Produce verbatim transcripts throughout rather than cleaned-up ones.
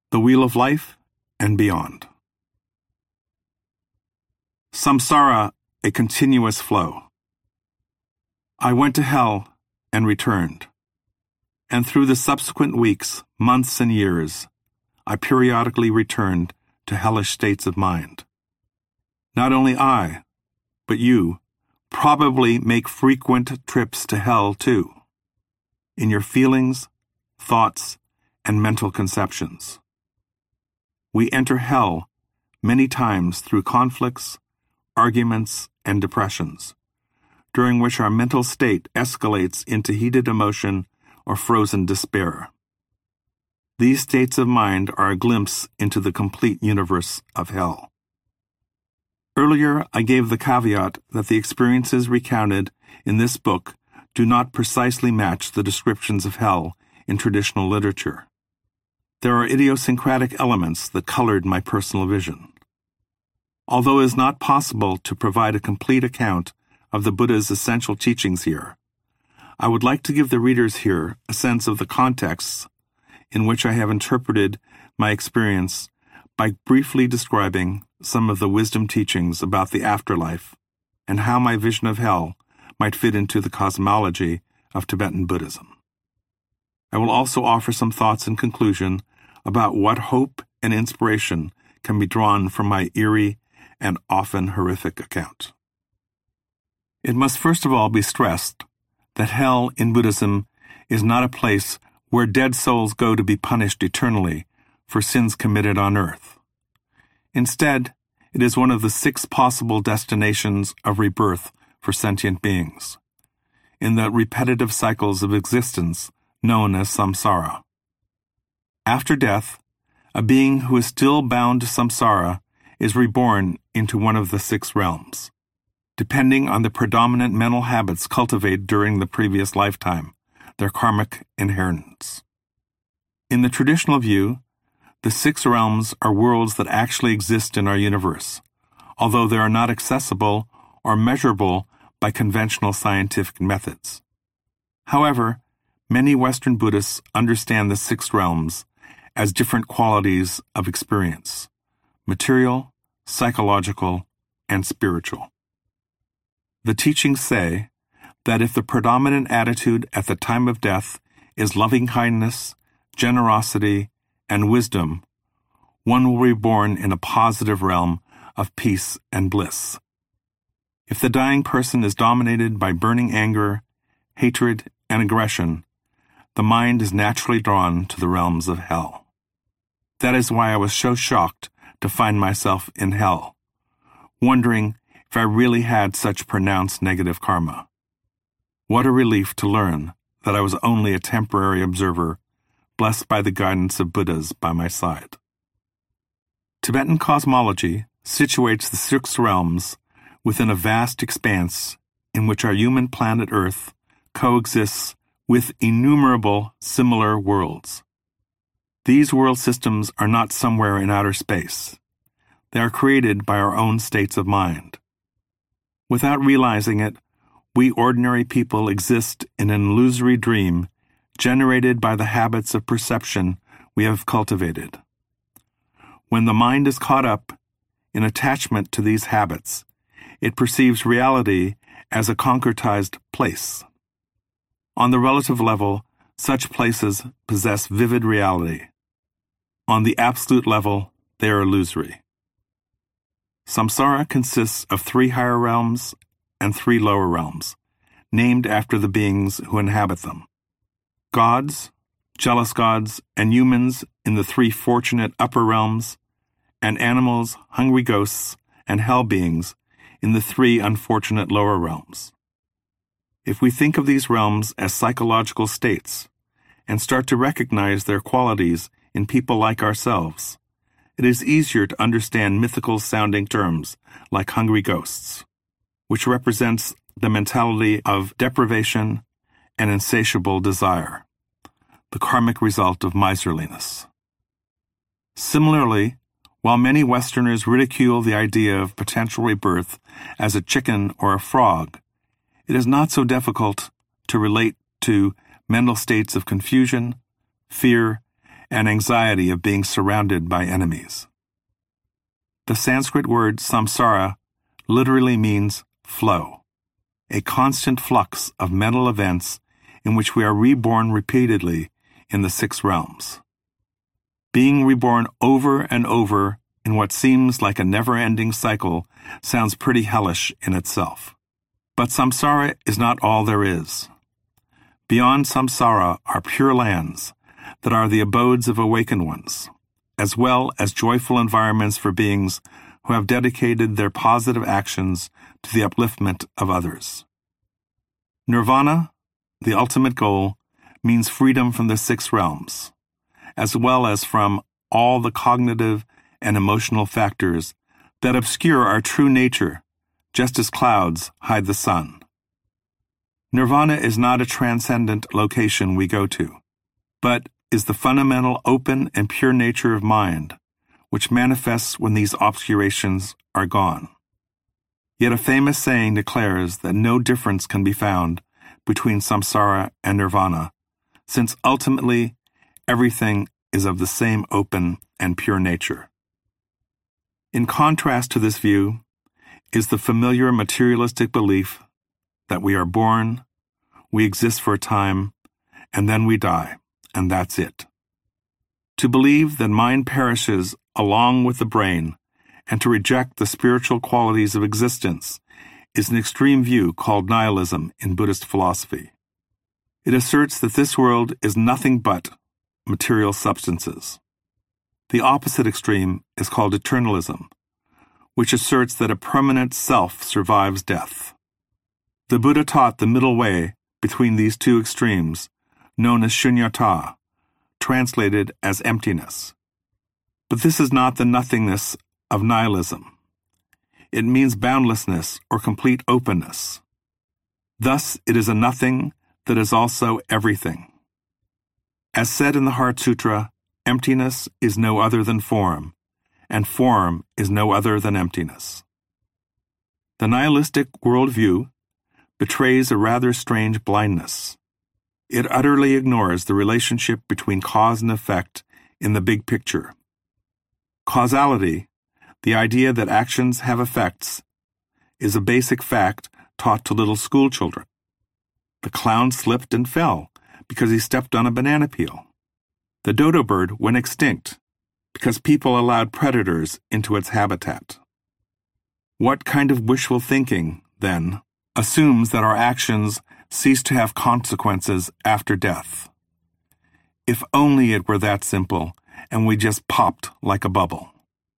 The Wheel of Life and Beyond. Samsara, a continuous flow. I went to hell and returned, and through the subsequent weeks, months, and years, I periodically returned to hellish states of mind. Not only I, but you, probably make frequent trips to hell too, in your feelings, thoughts, and mental conceptions. We enter hell many times through conflicts, arguments, and depressions, during which our mental state escalates into heated emotion or frozen despair. These states of mind are a glimpse into the complete universe of hell. Earlier, I gave the caveat that the experiences recounted in this book do not precisely match the descriptions of hell in traditional literature. There are idiosyncratic elements that colored my personal vision. Although it is not possible to provide a complete account of the Buddha's essential teachings here, I would like to give the readers here a sense of the contexts in which I have interpreted my experience by briefly describing some of the wisdom teachings about the afterlife and how my vision of hell might fit into the cosmology of Tibetan Buddhism. I will also offer some thoughts in conclusion about what hope and inspiration can be drawn from my eerie and often horrific account. It must first of all be stressed that hell in Buddhism is not a place where dead souls go to be punished eternally for sins committed on earth. Instead, it is one of the six possible destinations of rebirth for sentient beings, in the repetitive cycles of existence known as samsara. After death, a being who is still bound to samsara is reborn into one of the six realms, depending on the predominant mental habits cultivated during the previous lifetime, their karmic inheritance. In the traditional view, the six realms are worlds that actually exist in our universe, although they are not accessible or measurable by conventional scientific methods. However, many Western Buddhists understand the six realms as different qualities of experience: material, psychological, and spiritual. The teachings say that if the predominant attitude at the time of death is loving-kindness, generosity, and wisdom, one will be born in a positive realm of peace and bliss. If the dying person is dominated by burning anger, hatred, and aggression, the mind is naturally drawn to the realms of hell. That is why I was so shocked to find myself in hell, wondering if I really had such pronounced negative karma. What a relief to learn that I was only a temporary observer, blessed by the guidance of Buddhas by my side. Tibetan cosmology situates the six realms within a vast expanse in which our human planet Earth coexists with innumerable similar worlds. These world systems are not somewhere in outer space. They are created by our own states of mind. Without realizing it, we ordinary people exist in an illusory dream generated by the habits of perception we have cultivated. When the mind is caught up in attachment to these habits, it perceives reality as a concretized place. On the relative level, such places possess vivid reality. On the absolute level, they are illusory. Samsara consists of three higher realms and three lower realms, named after the beings who inhabit them. Gods, jealous gods, and humans in the three fortunate upper realms, and animals, hungry ghosts, and hell beings in the three unfortunate lower realms. If we think of these realms as psychological states and start to recognize their qualities in people like ourselves, it is easier to understand mythical-sounding terms like hungry ghosts, which represents the mentality of deprivation and insatiable desire, the karmic result of miserliness. Similarly, while many Westerners ridicule the idea of potential rebirth as a chicken or a frog, it is not so difficult to relate to mental states of confusion, fear, and anxiety of being surrounded by enemies. The Sanskrit word samsara literally means flow, a constant flux of mental events in which we are reborn repeatedly in the six realms. Being reborn over and over in what seems like a never-ending cycle sounds pretty hellish in itself. But samsara is not all there is. Beyond samsara are pure lands that are the abodes of awakened ones, as well as joyful environments for beings who have dedicated their positive actions to the upliftment of others. Nirvana, the ultimate goal, means freedom from the six realms, as well as from all the cognitive and emotional factors that obscure our true nature, just as clouds hide the sun. Nirvana is not a transcendent location we go to, but is the fundamental open and pure nature of mind, which manifests when these obscurations are gone. Yet a famous saying declares that no difference can be found between samsara and nirvana, since ultimately everything is of the same open and pure nature. In contrast to this view is the familiar materialistic belief that we are born, we exist for a time, and then we die, and that's it. To believe that mind perishes along with the brain and to reject the spiritual qualities of existence is an extreme view called nihilism in Buddhist philosophy. It asserts that this world is nothing but material substances. The opposite extreme is called eternalism, which asserts that a permanent self survives death. The Buddha taught the middle way between these two extremes, known as shunyata, translated as emptiness. But this is not the nothingness of nihilism. It means boundlessness or complete openness. Thus, it is a nothing that is also everything. As said in the Heart Sutra, emptiness is no other than form, and form is no other than emptiness. The nihilistic worldview betrays a rather strange blindness. It utterly ignores the relationship between cause and effect in the big picture. Causality, the idea that actions have effects, is a basic fact taught to little school children. The clown slipped and fell because he stepped on a banana peel. The dodo bird went extinct because people allowed predators into its habitat. What kind of wishful thinking, then, assumes that our actions cease to have consequences after death? If only it were that simple and we just popped like a bubble.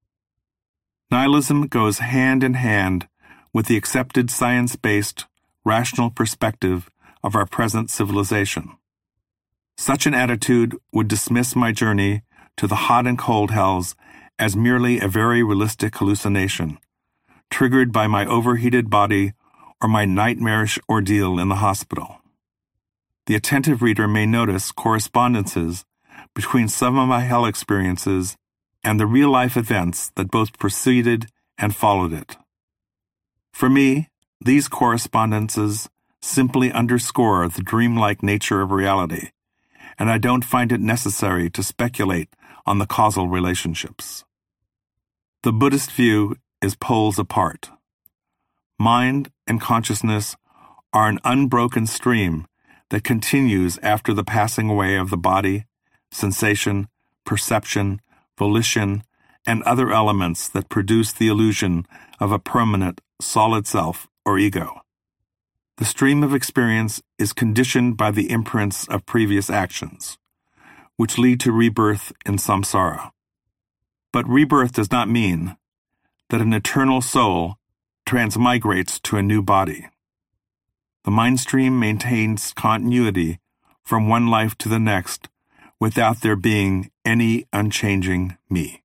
Nihilism goes hand in hand with the accepted science-based, rational perspective of our present civilization. Such an attitude would dismiss my journey to the hot and cold hells as merely a very realistic hallucination, triggered by my overheated body or my nightmarish ordeal in the hospital. The attentive reader may notice correspondences between some of my hell experiences and the real-life events that both preceded and followed it. For me, these correspondences simply underscore the dreamlike nature of reality, and I don't find it necessary to speculate on the causal relationships. The Buddhist view is poles apart. Mind and consciousness are an unbroken stream that continues after the passing away of the body, sensation, perception, volition, and other elements that produce the illusion of a permanent, solid self or ego. The stream of experience is conditioned by the imprints of previous actions, which lead to rebirth in samsara. But rebirth does not mean that an eternal soul transmigrates to a new body. The mind stream maintains continuity from one life to the next without there being any unchanging me.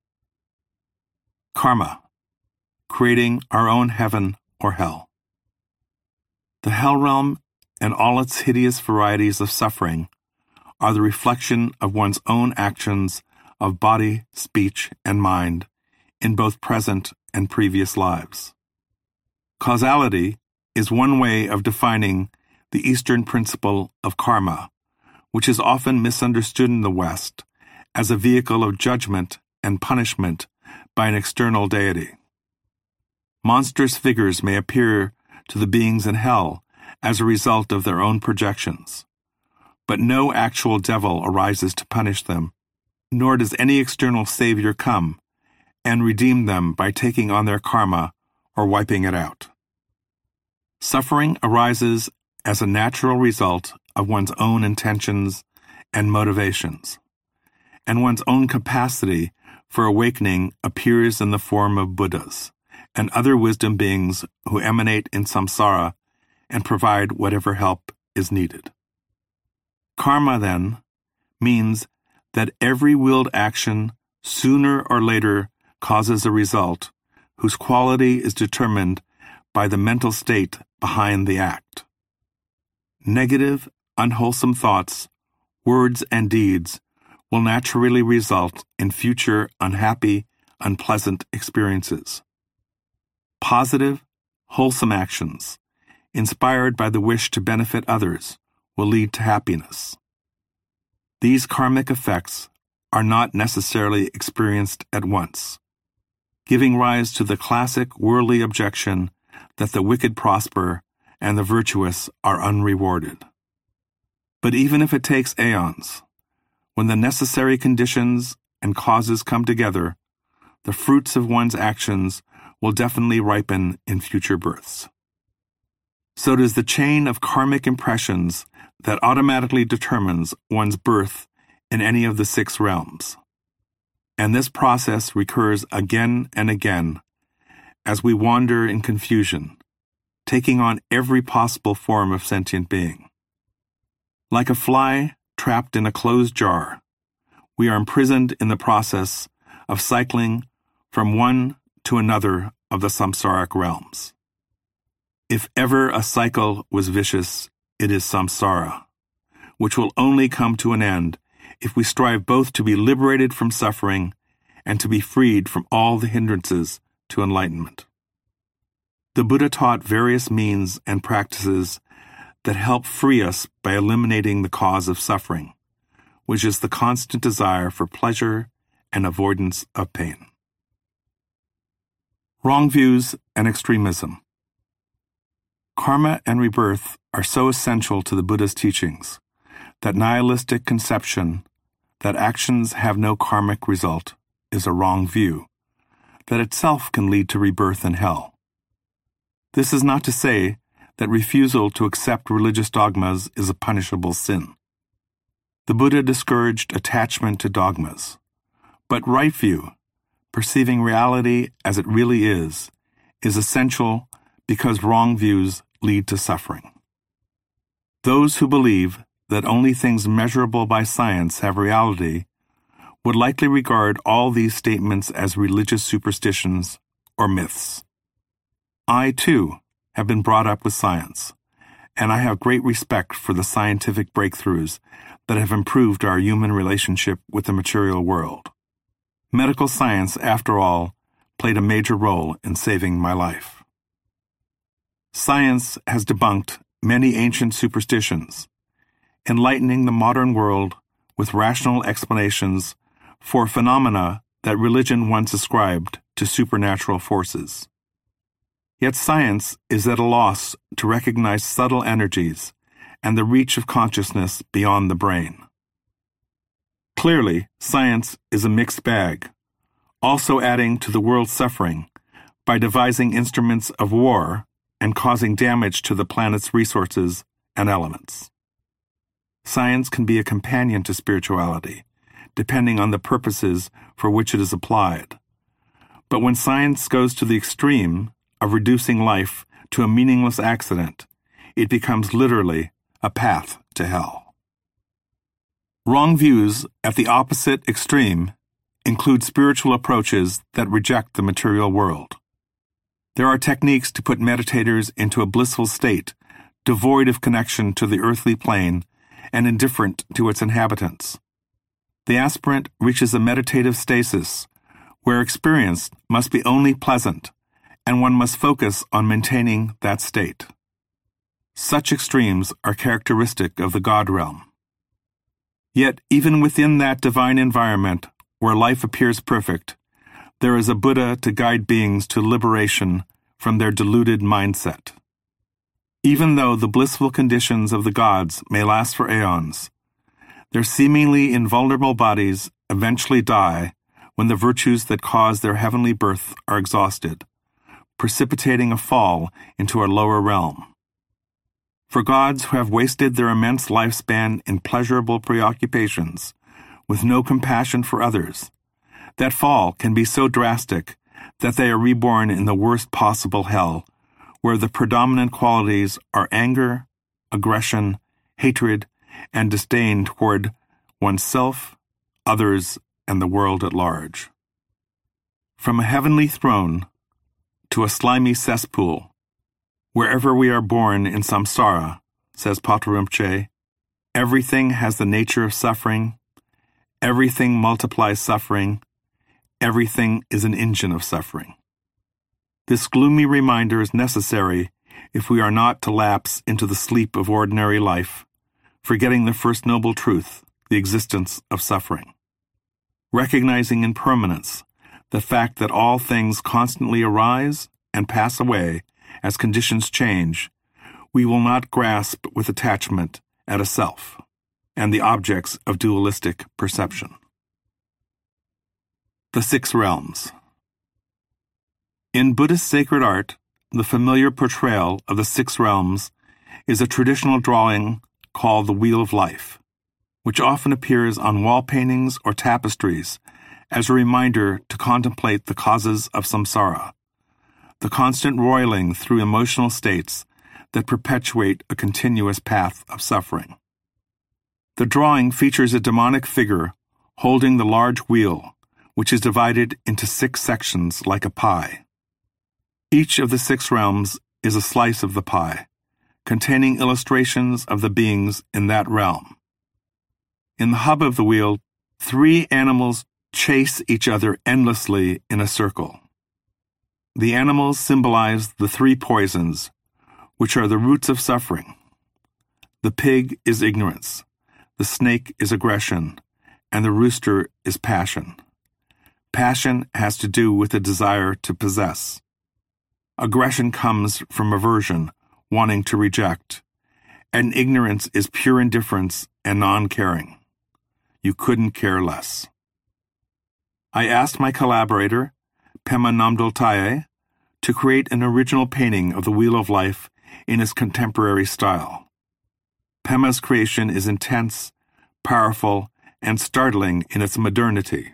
Karma, creating our own heaven or hell. The hell realm and all its hideous varieties of suffering are the reflection of one's own actions of body, speech, and mind in both present and previous lives. Causality is one way of defining the Eastern principle of karma, which is often misunderstood in the West as a vehicle of judgment and punishment by an external deity. Monstrous figures may appear to the beings in hell as a result of their own projections, but no actual devil arises to punish them, nor does any external savior come and redeem them by taking on their karma or wiping it out. Suffering arises as a natural result of one's own intentions and motivations, and one's own capacity for awakening appears in the form of Buddhas and other wisdom beings who emanate in samsara and provide whatever help is needed. Karma, then, means that every willed action sooner or later causes a result whose quality is determined by the mental state behind the act. Negative, unwholesome thoughts, words, and deeds will naturally result in future unhappy, unpleasant experiences. Positive, wholesome actions, inspired by the wish to benefit others, will lead to happiness. These karmic effects are not necessarily experienced at once, giving rise to the classic worldly objection that the wicked prosper and the virtuous are unrewarded. But even if it takes aeons, when the necessary conditions and causes come together, the fruits of one's actions will definitely ripen in future births. So does the chain of karmic impressions that automatically determines one's birth in any of the six realms. And this process recurs again and again as we wander in confusion, taking on every possible form of sentient being. Like a fly trapped in a closed jar, we are imprisoned in the process of cycling from one to another of the samsaric realms. If ever a cycle was vicious, it is samsara, which will only come to an end if we strive both to be liberated from suffering and to be freed from all the hindrances to enlightenment. The Buddha taught various means and practices that help free us by eliminating the cause of suffering, which is the constant desire for pleasure and avoidance of pain. Wrong views and extremism. Karma and rebirth are so essential to the Buddha's teachings that nihilistic conception that actions have no karmic result is a wrong view that itself can lead to rebirth in hell. This is not to say that refusal to accept religious dogmas is a punishable sin. The Buddha discouraged attachment to dogmas, but right view, perceiving reality as it really is, is essential because wrong views lead to suffering. Those who believe that only things measurable by science have reality would likely regard all these statements as religious superstitions or myths. I, too, have been brought up with science, and I have great respect for the scientific breakthroughs that have improved our human relationship with the material world. Medical science, after all, played a major role in saving my life. Science has debunked many ancient superstitions, enlightening the modern world with rational explanations for phenomena that religion once ascribed to supernatural forces. Yet science is at a loss to recognize subtle energies and the reach of consciousness beyond the brain. Clearly, science is a mixed bag, also adding to the world's suffering by devising instruments of war and causing damage to the planet's resources and elements. Science can be a companion to spirituality, depending on the purposes for which it is applied. But when science goes to the extreme of reducing life to a meaningless accident, it becomes literally a path to hell. Wrong views at the opposite extreme include spiritual approaches that reject the material world. There are techniques to put meditators into a blissful state, devoid of connection to the earthly plane and indifferent to its inhabitants. The aspirant reaches a meditative stasis, where experience must be only pleasant, and one must focus on maintaining that state. Such extremes are characteristic of the God realm. Yet even within that divine environment, where life appears perfect, there is a Buddha to guide beings to liberation from their deluded mindset. Even though the blissful conditions of the gods may last for aeons, their seemingly invulnerable bodies eventually die when the virtues that cause their heavenly birth are exhausted, precipitating a fall into a lower realm. For gods who have wasted their immense lifespan in pleasurable preoccupations, with no compassion for others, that fall can be so drastic that they are reborn in the worst possible hell, where the predominant qualities are anger, aggression, hatred, and disdain toward oneself, others, and the world at large. From a heavenly throne to a slimy cesspool, wherever we are born in samsara, says Patrul Rinpoche, everything has the nature of suffering, everything multiplies suffering, everything is an engine of suffering. This gloomy reminder is necessary if we are not to lapse into the sleep of ordinary life, forgetting the first noble truth, the existence of suffering. Recognizing impermanence, the fact that all things constantly arise and pass away as conditions change, we will not grasp with attachment at a self and the objects of dualistic perception. The Six Realms. In Buddhist sacred art, the familiar portrayal of the six realms is a traditional drawing called the Wheel of Life, which often appears on wall paintings or tapestries as a reminder to contemplate the causes of samsara, the constant roiling through emotional states that perpetuate a continuous path of suffering. The drawing features a demonic figure holding the large wheel, which is divided into six sections like a pie. Each of the six realms is a slice of the pie, containing illustrations of the beings in that realm. In the hub of the wheel, three animals chase each other endlessly in a circle. The animals symbolize the three poisons, which are the roots of suffering. The pig is ignorance, the snake is aggression, and the rooster is passion. Passion has to do with the desire to possess. Aggression comes from aversion, wanting to reject, and ignorance is pure indifference and non-caring. You couldn't care less. I asked my collaborator, Pema Namdol Taye, to create an original painting of the Wheel of Life in his contemporary style. Pema's creation is intense, powerful, and startling in its modernity.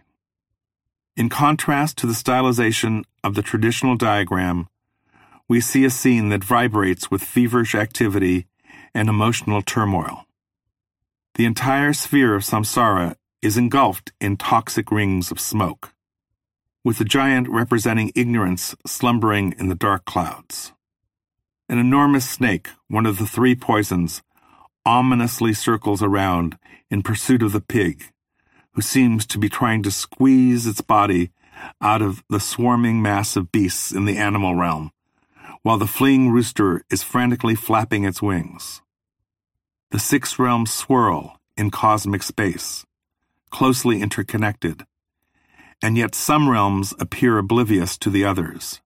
In contrast to the stylization of the traditional diagram, we see a scene that vibrates with feverish activity and emotional turmoil. The entire sphere of samsara is engulfed in toxic rings of smoke, with the giant representing ignorance slumbering in the dark clouds. An enormous snake, one of the three poisons, ominously circles around in pursuit of the pig, who seems to be trying to squeeze its body out of the swarming mass of beasts in the animal realm, while the fleeing rooster is frantically flapping its wings. The six realms swirl in cosmic space, closely interconnected, and yet some realms appear oblivious to the others.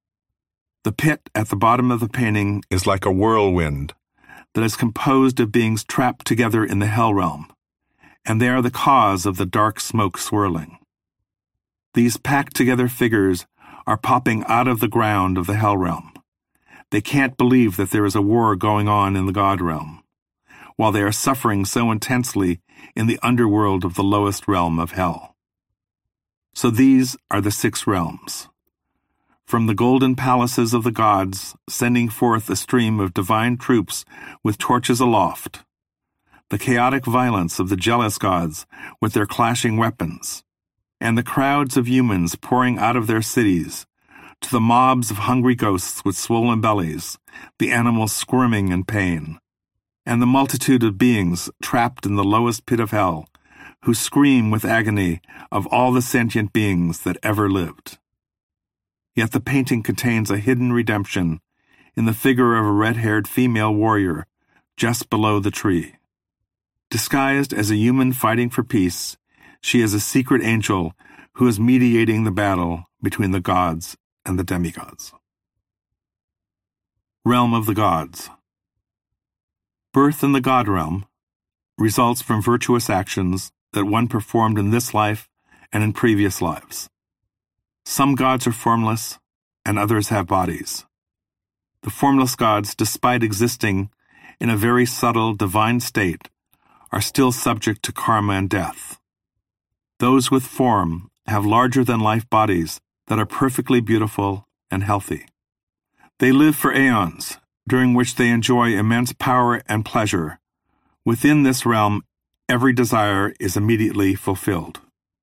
The pit at the bottom of the painting is like a whirlwind that is composed of beings trapped together in the hell realm, and they are the cause of the dark smoke swirling. These packed-together figures are popping out of the ground of the hell realm. They can't believe that there is a war going on in the God realm, while they are suffering so intensely in the underworld of the lowest realm of hell. So these are the six realms. From the golden palaces of the gods, sending forth a stream of divine troops with torches aloft, the chaotic violence of the jealous gods with their clashing weapons, and the crowds of humans pouring out of their cities, to the mobs of hungry ghosts with swollen bellies, the animals squirming in pain, and the multitude of beings trapped in the lowest pit of hell, who scream with agony of all the sentient beings that ever lived. Yet the painting contains a hidden redemption in the figure of a red-haired female warrior just below the tree. Disguised as a human fighting for peace, she is a secret angel who is mediating the battle between the gods and the demigods. Realm of the Gods. Birth in the God realm results from virtuous actions that one performed in this life and in previous lives. Some gods are formless, and others have bodies. The formless gods, despite existing in a very subtle divine state, are still subject to karma and death. Those with form have larger-than-life bodies that are perfectly beautiful and healthy. They live for aeons, during which they enjoy immense power and pleasure. Within this realm, every desire is immediately fulfilled.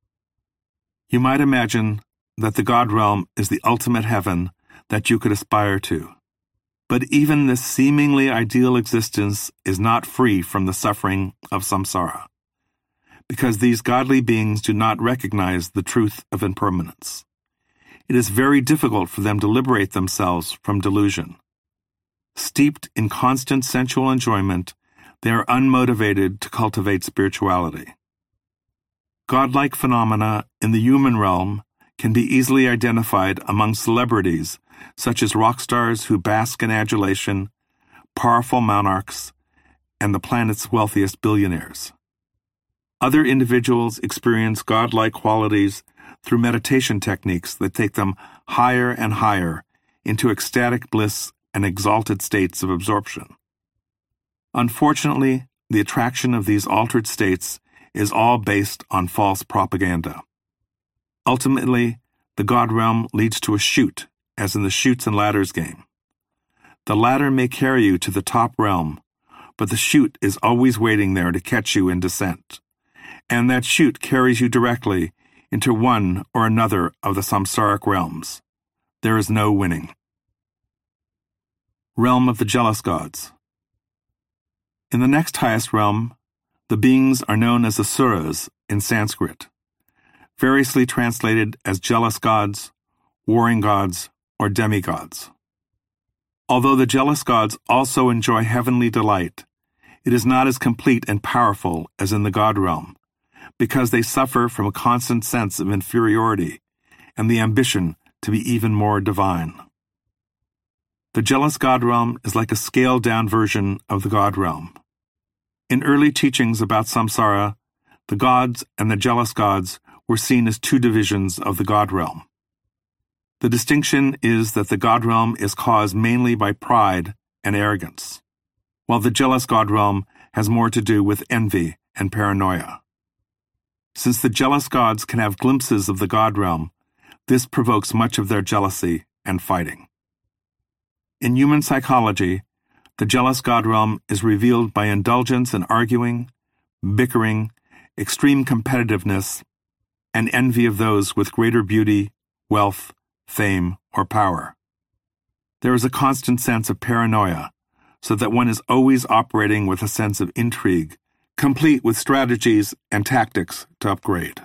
You might imagine that the God realm is the ultimate heaven that you could aspire to. But even this seemingly ideal existence is not free from the suffering of samsara, because these godly beings do not recognize the truth of impermanence. It is very difficult for them to liberate themselves from delusion. Steeped in constant sensual enjoyment, they are unmotivated to cultivate spirituality. Godlike phenomena in the human realm can be easily identified among celebrities such as rock stars who bask in adulation, powerful monarchs, and the planet's wealthiest billionaires. Other individuals experience godlike qualities through meditation techniques that take them higher and higher into ecstatic bliss and exalted states of absorption. Unfortunately, the attraction of these altered states is all based on false propaganda. Ultimately, the God realm leads to a chute, as in the chutes and ladders game. The ladder may carry you to the top realm, but the chute is always waiting there to catch you in descent, and that chute carries you directly into one or another of the samsaric realms. There is no winning. Realm of the Jealous Gods. In the next highest realm, the beings are known as asuras in Sanskrit, variously translated as jealous gods, warring gods, or demigods. Although the jealous gods also enjoy heavenly delight, it is not as complete and powerful as in the God realm, because they suffer from a constant sense of inferiority and the ambition to be even more divine. The jealous God realm is like a scaled-down version of the God realm. In early teachings about samsara, the gods and the jealous gods were seen as two divisions of the God realm. The distinction is that the God realm is caused mainly by pride and arrogance, while the jealous God realm has more to do with envy and paranoia. Since the jealous gods can have glimpses of the God realm, this provokes much of their jealousy and fighting. In human psychology, the jealous God realm is revealed by indulgence in arguing, bickering, extreme competitiveness, and envy of those with greater beauty, wealth, fame, or power. There is a constant sense of paranoia, so that one is always operating with a sense of intrigue, complete with strategies and tactics to upgrade.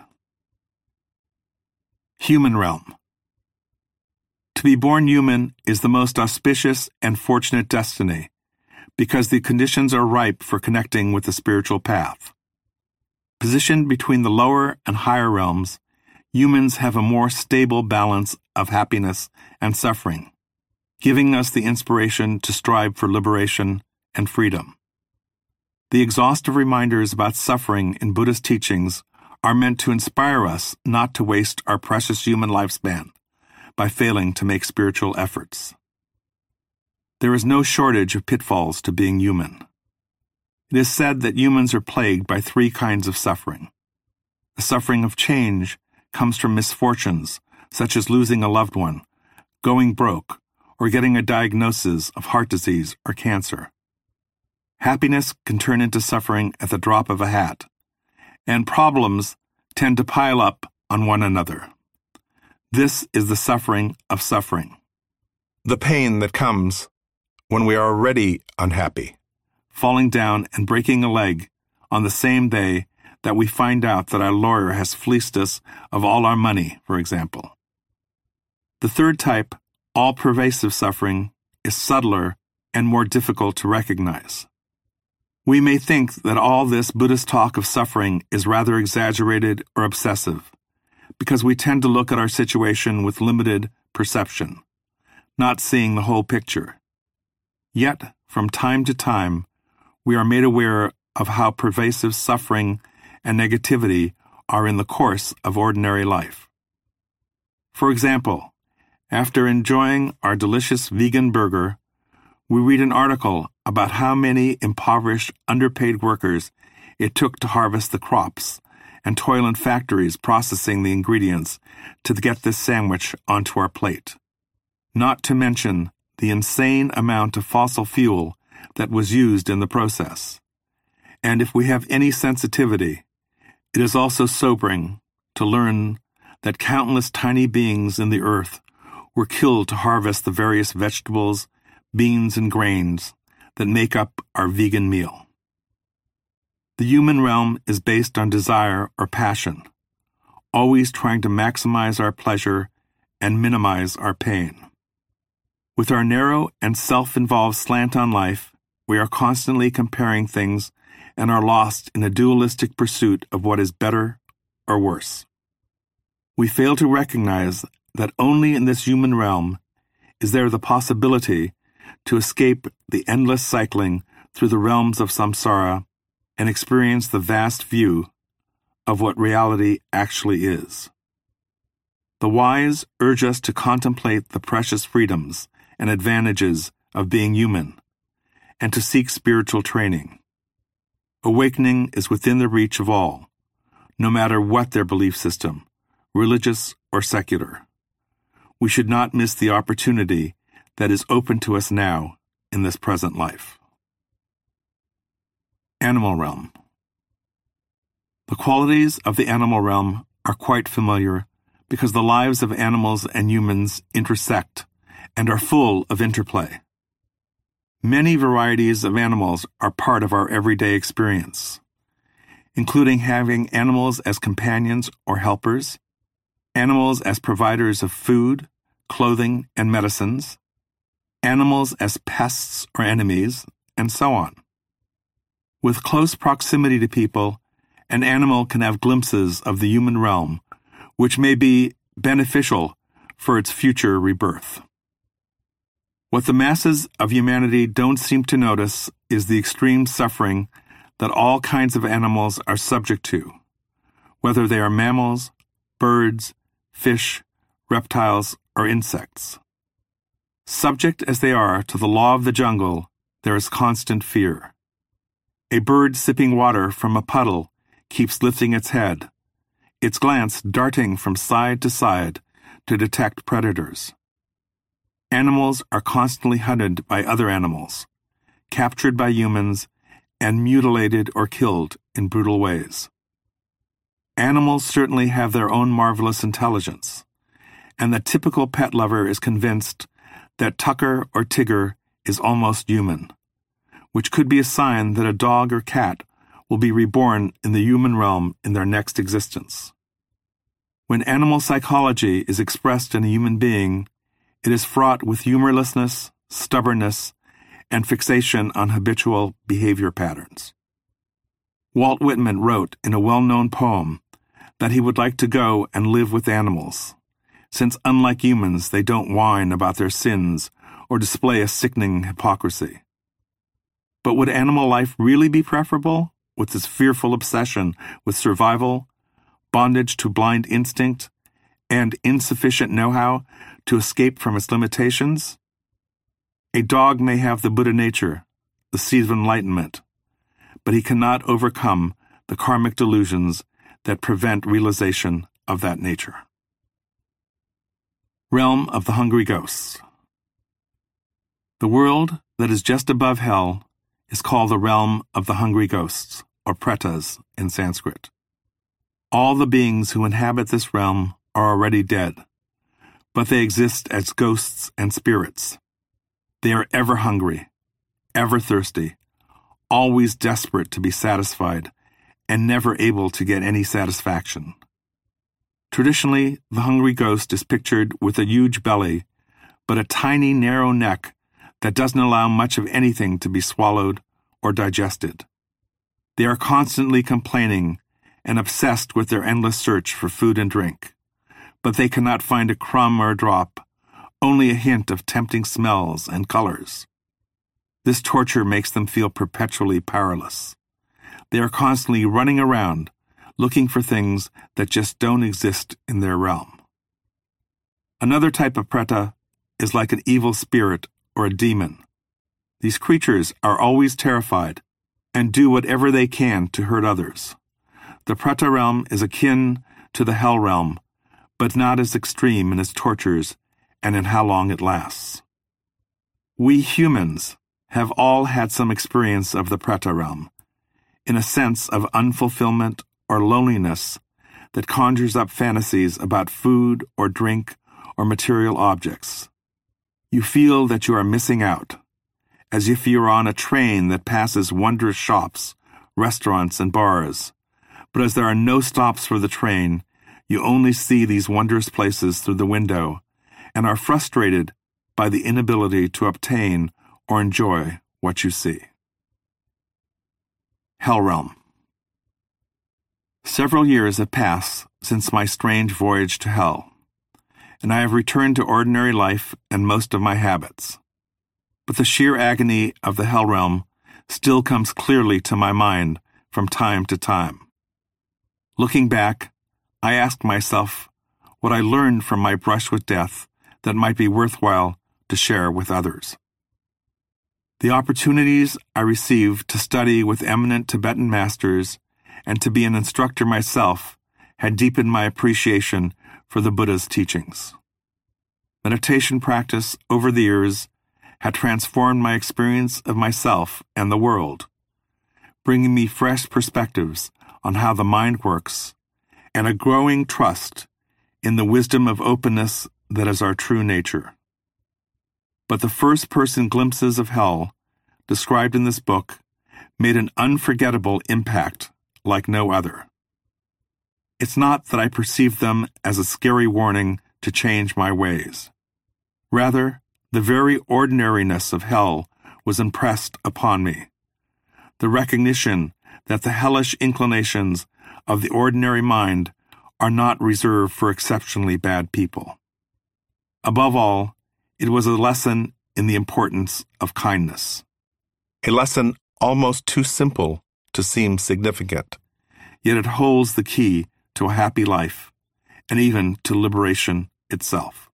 Human realm. To be born human is the most auspicious and fortunate destiny, because the conditions are ripe for connecting with the spiritual path. Positioned between the lower and higher realms, humans have a more stable balance of happiness and suffering, giving us the inspiration to strive for liberation and freedom. The exhaustive reminders about suffering in Buddhist teachings are meant to inspire us not to waste our precious human lifespan by failing to make spiritual efforts. There is no shortage of pitfalls to being human. It is said that humans are plagued by three kinds of suffering. The suffering of change comes from misfortunes, such as losing a loved one, going broke, or getting a diagnosis of heart disease or cancer. Happiness can turn into suffering at the drop of a hat, and problems tend to pile up on one another. This is the suffering of suffering. The pain that comes when we are already unhappy, falling down and breaking a leg on the same day that we find out that our lawyer has fleeced us of all our money, for example. The third type, all-pervasive suffering, is subtler and more difficult to recognize. We may think that all this Buddhist talk of suffering is rather exaggerated or obsessive, because we tend to look at our situation with limited perception, not seeing the whole picture. Yet, from time to time, we are made aware of how pervasive suffering and negativity are in the course of ordinary life. For example, after enjoying our delicious vegan burger, we read an article about how many impoverished, underpaid workers it took to harvest the crops and toil in factories processing the ingredients to get this sandwich onto our plate. Not to mention the insane amount of fossil fuel that was used in the process. And if we have any sensitivity, it is also sobering to learn that countless tiny beings in the earth were killed to harvest the various vegetables, beans, and grains that make up our vegan meal. The human realm is based on desire or passion, always trying to maximize our pleasure and minimize our pain. With our narrow and self-involved slant on life, we are constantly comparing things and are lost in a dualistic pursuit of what is better or worse. We fail to recognize that only in this human realm is there the possibility to escape the endless cycling through the realms of samsara and experience the vast view of what reality actually is. The wise urge us to contemplate the precious freedoms and advantages of being human, and to seek spiritual training. Awakening is within the reach of all, no matter what their belief system, religious or secular. We should not miss the opportunity that is open to us now in this present life. Animal realm. The qualities of the animal realm are quite familiar because the lives of animals and humans intersect and are full of interplay. Many varieties of animals are part of our everyday experience, including having animals as companions or helpers, animals as providers of food, clothing, and medicines, animals as pests or enemies, and so on. With close proximity to people, an animal can have glimpses of the human realm, which may be beneficial for its future rebirth. What the masses of humanity don't seem to notice is the extreme suffering that all kinds of animals are subject to, whether they are mammals, birds, fish, reptiles, or insects. Subject as they are to the law of the jungle, there is constant fear. A bird sipping water from a puddle keeps lifting its head, its glance darting from side to side to detect predators. Animals are constantly hunted by other animals, captured by humans, and mutilated or killed in brutal ways. Animals certainly have their own marvelous intelligence, and the typical pet lover is convinced that Tucker or Tigger is almost human, which could be a sign that a dog or cat will be reborn in the human realm in their next existence. When animal psychology is expressed in a human being, it is fraught with humorlessness, stubbornness, and fixation on habitual behavior patterns. Walt Whitman wrote in a well-known poem that he would like to go and live with animals, since unlike humans they don't whine about their sins or display a sickening hypocrisy. But would animal life really be preferable, with its fearful obsession with survival, bondage to blind instinct, and insufficient know-how to escape from its limitations? A dog may have the Buddha nature, the seed of enlightenment, but he cannot overcome the karmic delusions that prevent realization of that nature. Realm of the Hungry Ghosts. The world that is just above hell is called the realm of the hungry ghosts, or pretas in Sanskrit. All the beings who inhabit this realm are already dead, but they exist as ghosts and spirits. They are ever hungry, ever thirsty, always desperate to be satisfied, and never able to get any satisfaction. Traditionally, the hungry ghost is pictured with a huge belly, but a tiny, narrow neck that doesn't allow much of anything to be swallowed or digested. They are constantly complaining and obsessed with their endless search for food and drink, but they cannot find a crumb or a drop, only a hint of tempting smells and colors. This torture makes them feel perpetually powerless. They are constantly running around, looking for things that just don't exist in their realm. Another type of preta is like an evil spirit or a demon. These creatures are always terrified and do whatever they can to hurt others. The preta realm is akin to the hell realm, but not as extreme in its tortures and in how long it lasts. We humans have all had some experience of the preta realm, in a sense of unfulfillment or loneliness that conjures up fantasies about food or drink or material objects. You feel that you are missing out, as if you are on a train that passes wondrous shops, restaurants, and bars, but as there are no stops for the train, you only see these wondrous places through the window and are frustrated by the inability to obtain or enjoy what you see. Hell Realm. Several years have passed since my strange voyage to hell, and I have returned to ordinary life and most of my habits. But the sheer agony of the hell realm still comes clearly to my mind from time to time. Looking back, I ask myself what I learned from my brush with death that might be worthwhile to share with others. The opportunities I received to study with eminent Tibetan masters and to be an instructor myself had deepened my appreciation for the Buddha's teachings. Meditation practice over the years had transformed my experience of myself and the world, bringing me fresh perspectives on how the mind works and a growing trust in the wisdom of openness that is our true nature. But the first-person glimpses of hell described in this book made an unforgettable impact like no other. It's not that I perceived them as a scary warning to change my ways. Rather, the very ordinariness of hell was impressed upon me. The recognition that the hellish inclinations of the ordinary mind are not reserved for exceptionally bad people. Above all, it was a lesson in the importance of kindness. A lesson almost too simple to seem significant, yet it holds the key to a happy life, and even to liberation itself.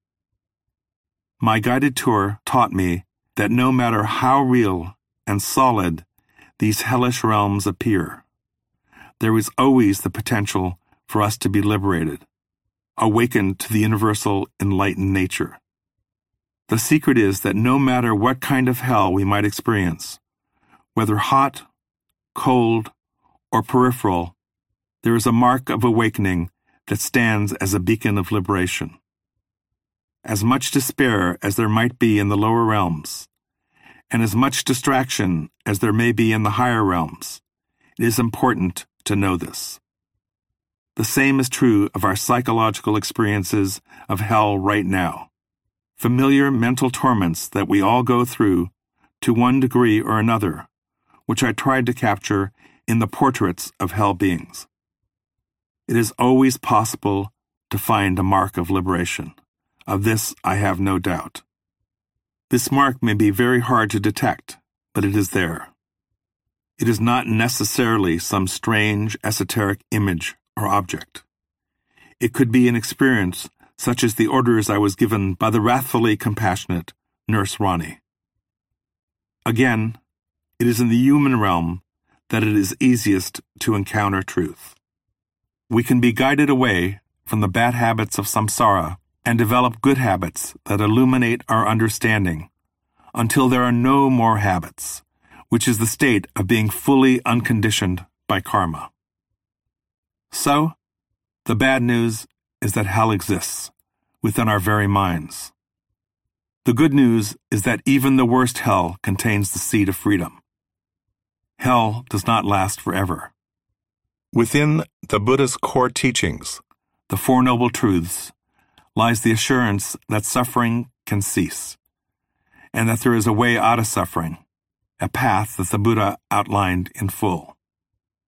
My guided tour taught me that no matter how real and solid these hellish realms appear, there is always the potential for us to be liberated, awakened to the universal enlightened nature. The secret is that no matter what kind of hell we might experience, whether hot, cold, or peripheral, there is a mark of awakening that stands as a beacon of liberation. As much despair as there might be in the lower realms, and as much distraction as there may be in the higher realms, it is important to know this. The same is true of our psychological experiences of hell right now. Familiar mental torments that we all go through to one degree or another, which I tried to capture in the portraits of hell beings. It is always possible to find a mark of liberation. Of this I have no doubt. This mark may be very hard to detect, but it is there. It is not necessarily some strange, esoteric image or object. It could be an experience such as the orders I was given by the wrathfully compassionate Nurse Ronnie. Again, it is in the human realm that it is easiest to encounter truth. We can be guided away from the bad habits of samsara and develop good habits that illuminate our understanding until there are no more habits, which is the state of being fully unconditioned by karma. So, the bad news is that hell exists within our very minds. The good news is that even the worst hell contains the seed of freedom. Hell does not last forever. Within the Buddha's core teachings, the Four Noble Truths, lies the assurance that suffering can cease, and that there is a way out of suffering, a path that the Buddha outlined in full.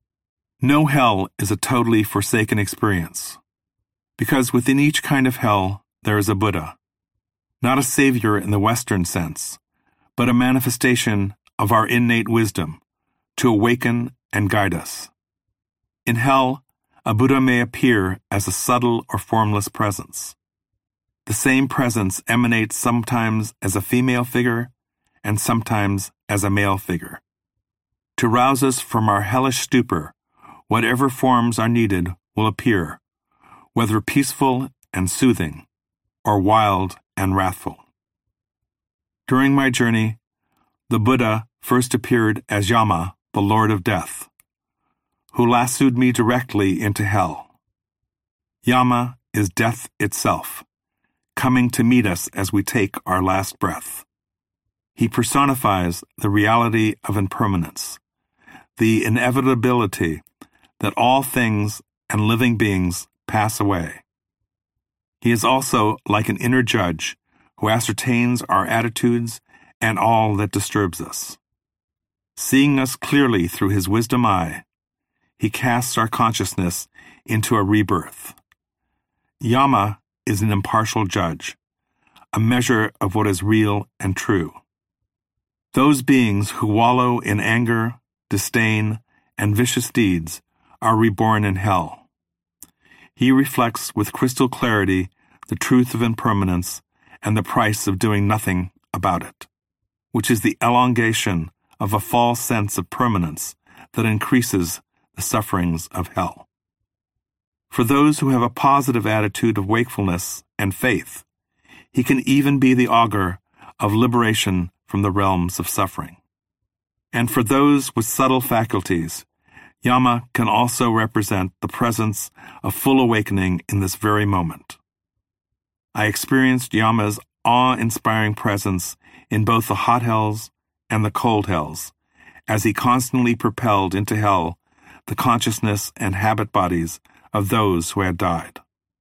No hell is a totally forsaken experience, because within each kind of hell there is a Buddha, not a savior in the Western sense, but a manifestation of our innate wisdom to awaken and guide us. In hell, a Buddha may appear as a subtle or formless presence. The same presence emanates sometimes as a female figure and sometimes as a male figure. To rouse us from our hellish stupor, whatever forms are needed will appear, whether peaceful and soothing, or wild and wrathful. During my journey, the Buddha first appeared as Yama, the Lord of Death, who lassoed me directly into hell. Yama is death itself, coming to meet us as we take our last breath. He personifies the reality of impermanence, the inevitability that all things and living beings pass away. He is also like an inner judge who ascertains our attitudes and all that disturbs us. Seeing us clearly through his wisdom eye, he casts our consciousness into a rebirth. Yama is an impartial judge, a measure of what is real and true. Those beings who wallow in anger, disdain, and vicious deeds are reborn in hell. He reflects with crystal clarity the truth of impermanence and the price of doing nothing about it, which is the elongation of a false sense of permanence that increases the sufferings of hell. For those who have a positive attitude of wakefulness and faith, he can even be the augur of liberation from the realms of suffering. And for those with subtle faculties, Yama can also represent the presence of full awakening in this very moment. I experienced Yama's awe-inspiring presence in both the hot hells and the cold hells, as he constantly propelled into hell the consciousness and habit bodies of those who had died.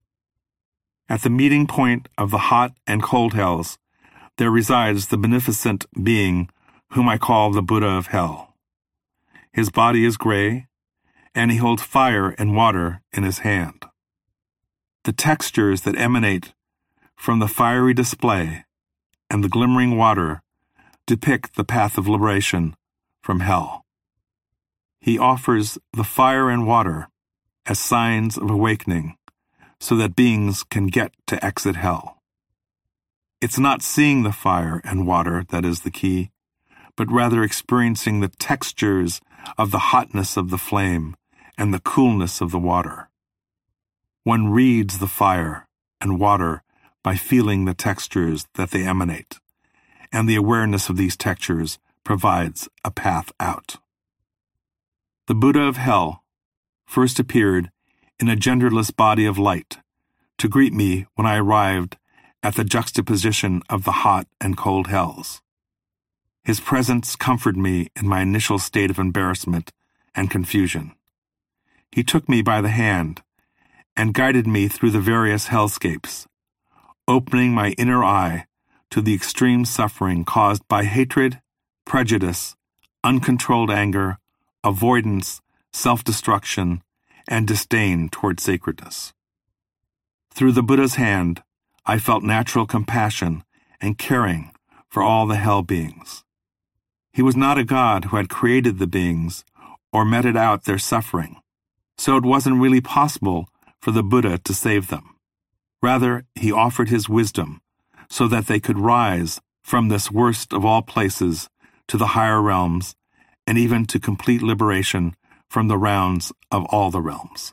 At the meeting point of the hot and cold hells, there resides the beneficent being whom I call the Buddha of Hell. His body is gray, and he holds fire and water in his hand. The textures that emanate from the fiery display and the glimmering water depict the path of liberation from hell. He offers the fire and water as signs of awakening so that beings can get to exit hell. It's not seeing the fire and water that is the key, but rather experiencing the textures of the hotness of the flame and the coolness of the water. One reads the fire and water by feeling the textures that they emanate, and the awareness of these textures provides a path out. The Buddha of Hell first appeared in a genderless body of light to greet me when I arrived at the juxtaposition of the hot and cold hells. His presence comforted me in my initial state of embarrassment and confusion. He took me by the hand and guided me through the various hellscapes, opening my inner eye to the extreme suffering caused by hatred, prejudice, uncontrolled anger, avoidance, self-destruction, and disdain toward sacredness. Through the Buddha's hand, I felt natural compassion and caring for all the hell beings. He was not a god who had created the beings or meted out their suffering, so it wasn't really possible for the Buddha to save them. Rather, he offered his wisdom so that they could rise from this worst of all places to the higher realms and even to complete liberation from the rounds of all the realms.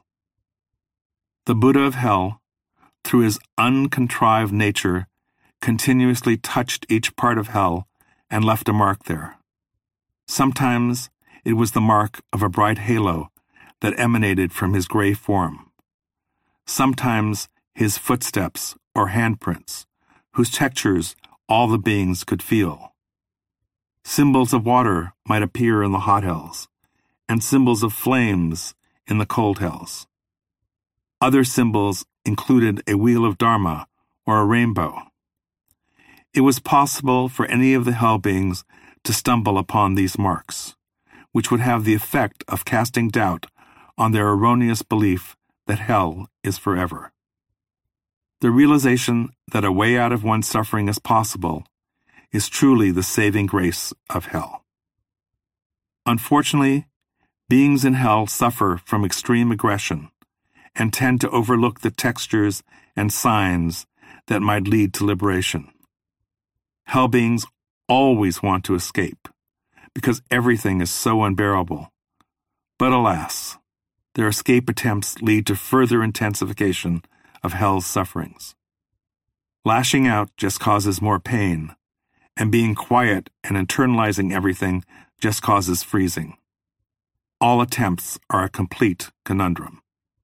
The Buddha of Hell, through his uncontrived nature, continuously touched each part of hell and left a mark there. Sometimes it was the mark of a bright halo that emanated from his gray form. Sometimes his footsteps or handprints, whose textures all the beings could feel. Symbols of water might appear in the hot hells, and symbols of flames in the cold hells. Other symbols included a wheel of Dharma or a rainbow. It was possible for any of the hell beings to stumble upon these marks, which would have the effect of casting doubt on their erroneous belief that hell is forever. The realization that a way out of one's suffering is possible is truly the saving grace of hell. Unfortunately, beings in hell suffer from extreme aggression and tend to overlook the textures and signs that might lead to liberation. Hell beings always want to escape because everything is so unbearable. But alas, their escape attempts lead to further intensification of hell's sufferings. Lashing out just causes more pain, and being quiet and internalizing everything just causes freezing. All attempts are a complete conundrum.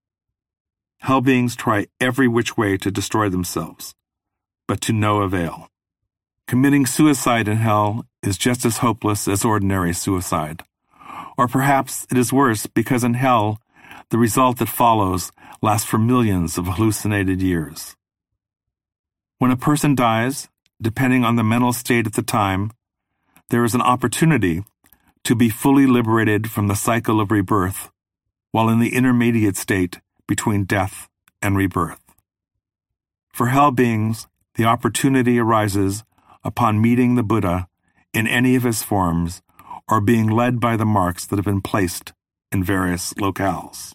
Hell beings try every which way to destroy themselves, but to no avail. Committing suicide in hell is just as hopeless as ordinary suicide. Or perhaps it is worse because in hell, the result that follows lasts for millions of hallucinated years. When a person dies, depending on the mental state at the time, there is an opportunity to be fully liberated from the cycle of rebirth, while in the intermediate state between death and rebirth. For hell beings, the opportunity arises upon meeting the Buddha in any of his forms or being led by the marks that have been placed in various locales.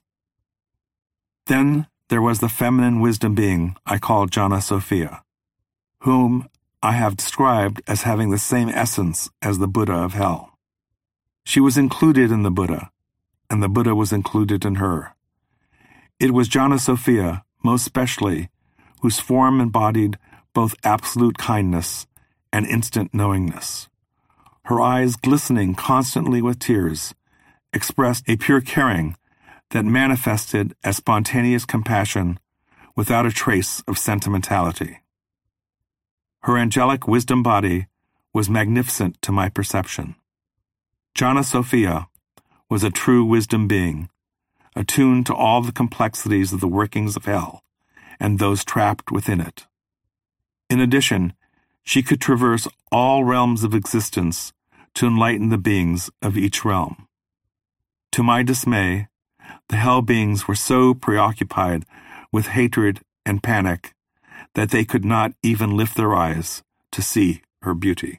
Then there was the feminine wisdom being I call Jana Sophia, whom I have described as having the same essence as the Buddha of hell. She was included in the Buddha, and the Buddha was included in her. It was Jana Sophia, most specially, whose form embodied both absolute kindness and instant knowingness. Her eyes, glistening constantly with tears, expressed a pure caring that manifested as spontaneous compassion without a trace of sentimentality. Her angelic wisdom body was magnificent to my perception. Jana Sophia was a true wisdom being, attuned to all the complexities of the workings of hell and those trapped within it. In addition, she could traverse all realms of existence to enlighten the beings of each realm. To my dismay, the hell beings were so preoccupied with hatred and panic that they could not even lift their eyes to see her beauty.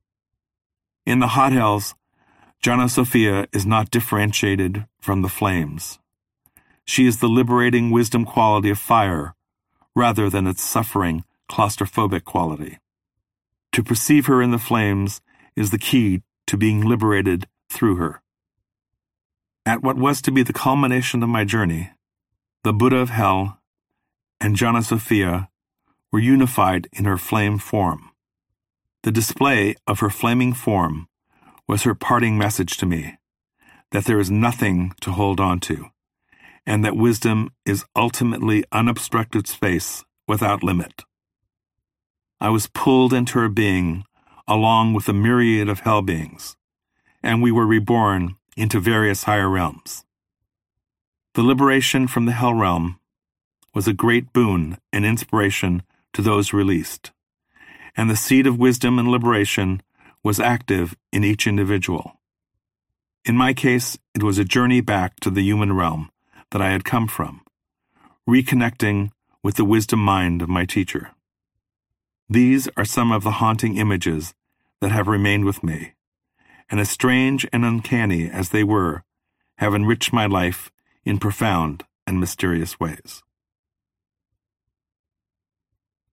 In the hot hells, Jana Sophia is not differentiated from the flames. She is the liberating wisdom quality of fire rather than its suffering, claustrophobic quality. To perceive her in the flames is the key to being liberated through her. At what was to be the culmination of my journey, the Buddha of hell and Jana Sophia were unified in her flame form. The display of her flaming form was her parting message to me, that there is nothing to hold on to, and that wisdom is ultimately unobstructed space without limit. I was pulled into her being along with a myriad of hell beings, and we were reborn into various higher realms. The liberation from the hell realm was a great boon and inspiration to those released, and the seed of wisdom and liberation was active in each individual. In my case, it was a journey back to the human realm that I had come from, reconnecting with the wisdom mind of my teacher. These are some of the haunting images that have remained with me, and as strange and uncanny as they were, have enriched my life in profound and mysterious ways.